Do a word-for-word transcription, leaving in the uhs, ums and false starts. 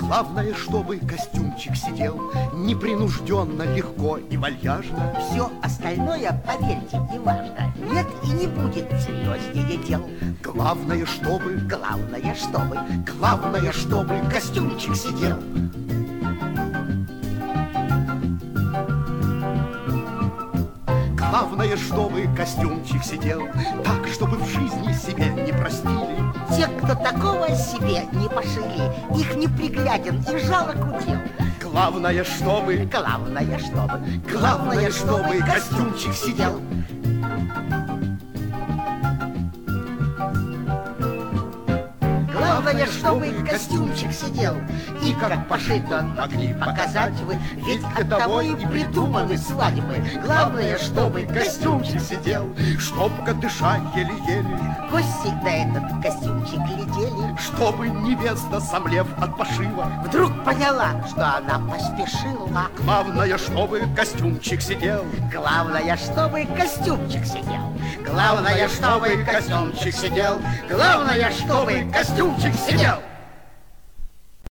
Главное, чтобы костюмчик сидел непринужденно, легко и вальяжно. Все остальное, поверьте, не важно. Нет и не будет серьезнее дел. Главное, чтобы, Главное, чтобы, главное, чтобы костюмчик сидел. Главное, чтобы костюмчик сидел так, чтобы в жизни себе не простили. Те, кто такого себе не пошили, их непригляден и жалок удел. Главное, чтобы, Главное, чтобы, главное, чтобы костюмчик сидел. Главное, чтобы костюмчик сидел. И как пошит он, могли показать вы, ведь от того и придуманы свадьбы. Главное, чтобы костюмчик сидел, чтоб дыша еле-еле, гости на этот костюмчик глядели. чтобы невеста, сомлев от пошива, Вдруг поняла, что она поспешила. главное, чтобы костюмчик сидел. Главное, чтобы костюмчик сидел. Главное, чтобы костюмчик сидел. Главное, чтобы костюмчик сидел.